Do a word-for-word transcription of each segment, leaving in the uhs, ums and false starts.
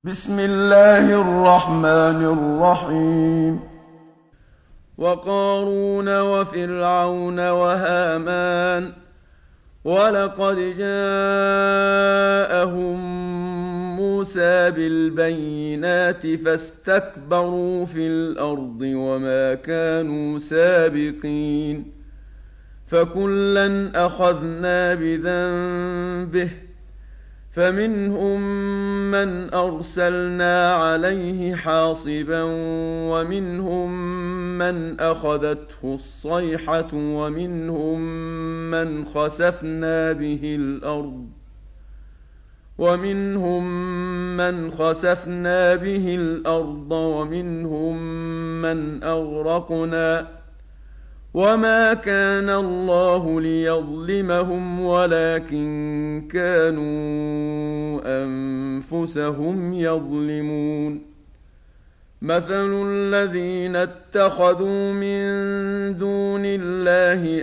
بسم الله الرحمن الرحيم وقارون وفرعون وهامان ولقد جاءهم موسى بالبينات فاستكبروا في الأرض وما كانوا سابقين فكلا أخذنا بذنبه فمنهم من أرسلنا عليه حاصبا ومنهم من أخذته الصيحة ومنهم من خسفنا به الأرض ومنهم من خسفنا به الأرض ومنهم من أغرقنا وما كان الله ليظلمهم ولكن كانوا أنفسهم يظلمون مثل الذين اتخذوا من دون الله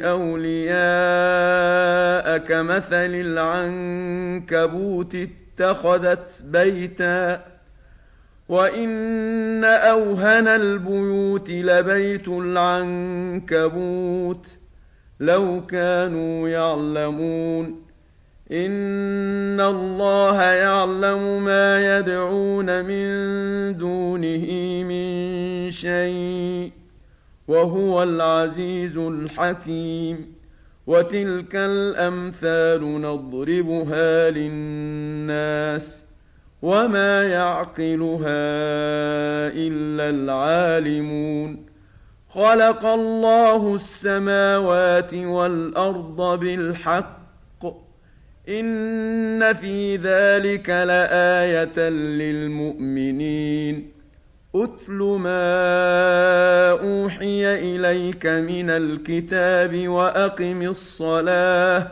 أولياء كمثل العنكبوت اتخذت بيتا وَإِنَّ أَوْهَنَ الْبُيُوتِ لَبَيْتُ الْعَنكَبُوتِ لَوْ كَانُوا يَعْلَمُونَ إِنَّ اللَّهَ يَعْلَمُ مَا يَدْعُونَ مِن دُونِهِ مِن شَيْءٍ وَهُوَ الْعَزِيزُ الْحَكِيمُ وَتِلْكَ الْأَمْثَالُ نَضْرِبُهَا لِلنَّاسِ وما يعقلها إلا العالمون خلق الله السماوات والأرض بالحق إن في ذلك لآية للمؤمنين أتل ما أوحي إليك من الكتاب وأقم الصلاة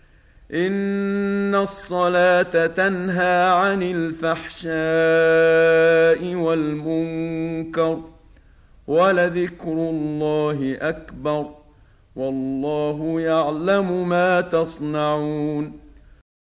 إن الصلاة تنهى عن الفحشاء والمنكر ولذكر الله أكبر والله يعلم ما تصنعون